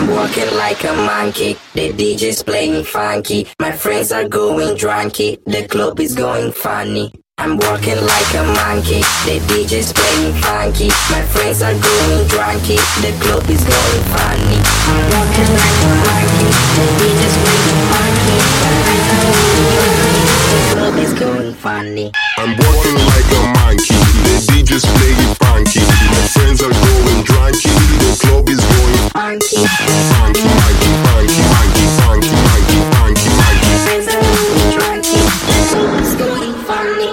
I'm walking like a monkey, the DJ's playing funky. My friends are going drunky, the club is going funny. I'm walking like a monkey, the DJ's playing funky. My friends are going drunky, the club is going funny. I'm walking like a monkey, the DJ's playing funky. My friends are going drunky, the club is going funny. I'm walking like a monkey, the DJ's playing funky. My friends are going drunky, the club is going funky. Funky, funky, funky, funky, funky, funky, funky, funky. My friends are going drunky, the club is going funny.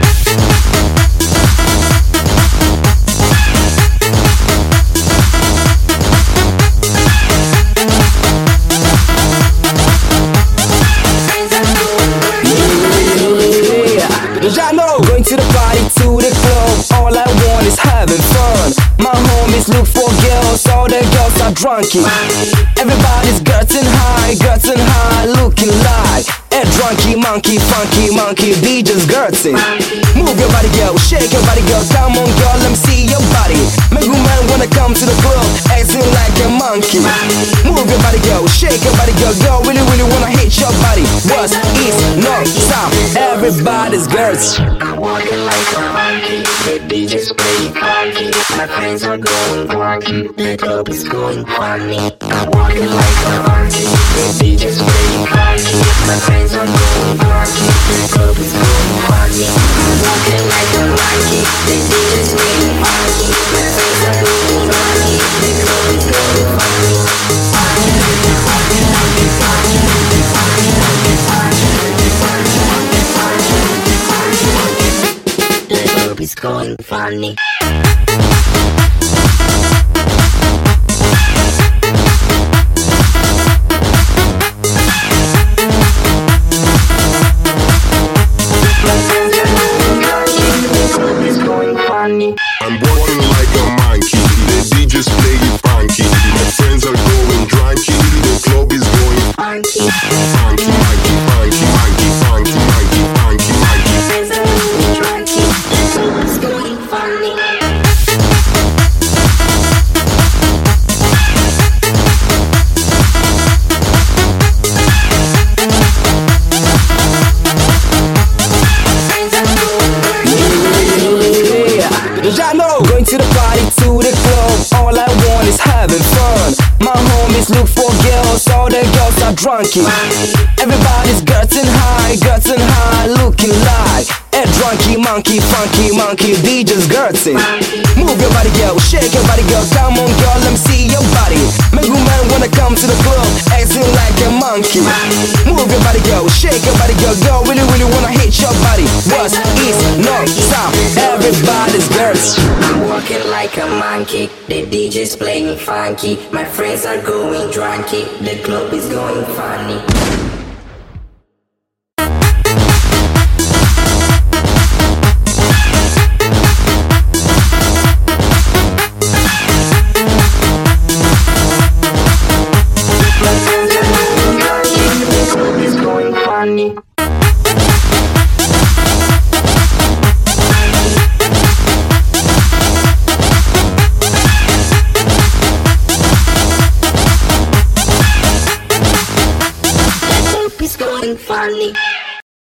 I know, going to the party, to the club, all I want is having fun. My homies look for girls, all the girls are drunky. Everybody's getting high, looking like a drunky monkey, funky monkey, DJ's Gertzen. Move your body, girl, shake your body, girl, come on, girl, let me see your body. Make a man wanna come to the club, acting like a monkey. Move your body, girl, shake your body, girl, girl, really wanna hit your body. What's east, north, south, everybody's Gertzen. I'm walking like a monkey, the DJ's playing funky. My friends are going funky, the club is going funny. I'm walking like a monkey, the DJ's playing funky. My friends are going funky, the club is going funny. I'm walking like a monkey, the DJ's playing funky. My friends are going funky, the club is going funny. It's going funny. I'm walking like a monkey, the DJ's playing funky. My friends are going drunky, the club is going funky. Funky, funky, funky, funky, funky, funky, funky, funky. My friends are going drunky, the club is going funny. I know, going to the party, to the club, all I want is having fun. My homies look for girls, all the girls are drunky. Everybody's getting high, looking like a drunky monkey, funky monkey, DJ's Gertzen. Move your body, girl, shake your body, girl, come on, girl, let me see your body. Make a man wanna come to the club, acting like a monkey. Move your body, girl, shake your body, girl, girl, really wanna hit your body. What's east, north, south, everybody's Gertzen. I'm walking like a monkey, the DJ's playing funky. My friends are going drunky, the club is going funny.